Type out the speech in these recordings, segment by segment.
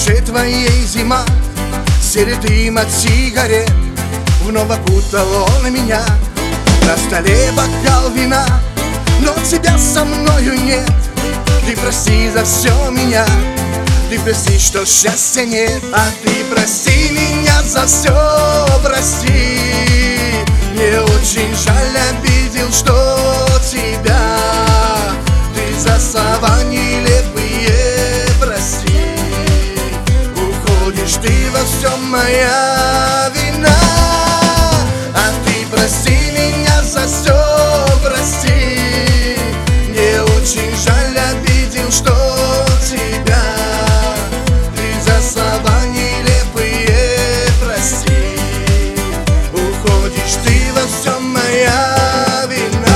душе твоей зима, серед дым от сигарет вновь окутал он меня. На столе бокал вина, но тебя со мною нет. Ты прости за все меня, ты прости, что счастья нет. А ты прости меня за все, прости. Мне очень жаль, обидел, что тебя ты за слова нелепые, прости. Уходишь ты во всем, моя вина. А ты прости меня за все, прости. Мне очень жаль, обидел, что тебя ты за слова нелепые, прости. Уходишь ты во всем, моя вина.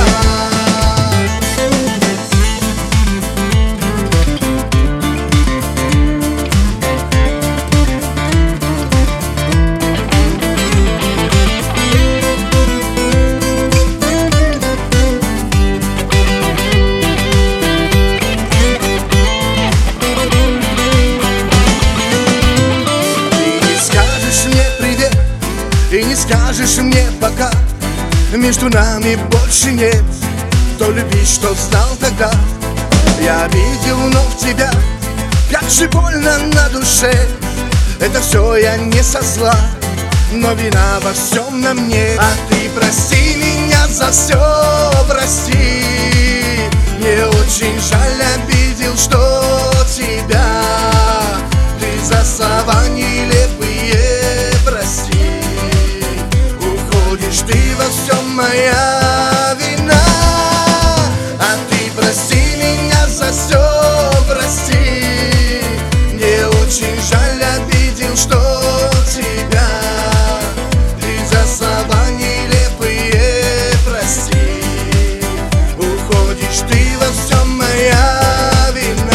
И не скажешь мне пока, между нами больше нет той любви, что знал тогда. Я видел вновь тебя, как же больно на душе. Это все я не со зла, но вина во всем на мне. А ты прости меня за все, прости. Мне очень жаль, обидел, что тебя ты за слова нелепые, прости. Уходишь ты во всем, моя вина. А ты прости меня за все, прости. Мне очень жаль, обидел, что тебя ты за слова нелепые, прости. Уходишь ты во всем, моя вина.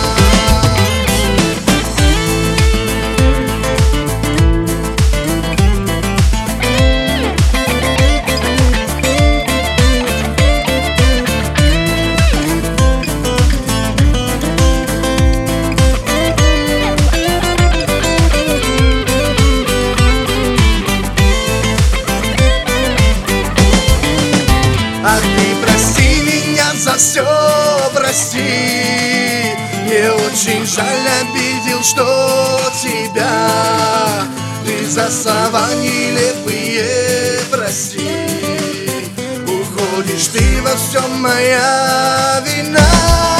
Ах, ты прости меня за все, прости. Мне очень жаль, обидел, что тебя ты за слова нелепые, прости. Уходишь ты во всем, моя вина.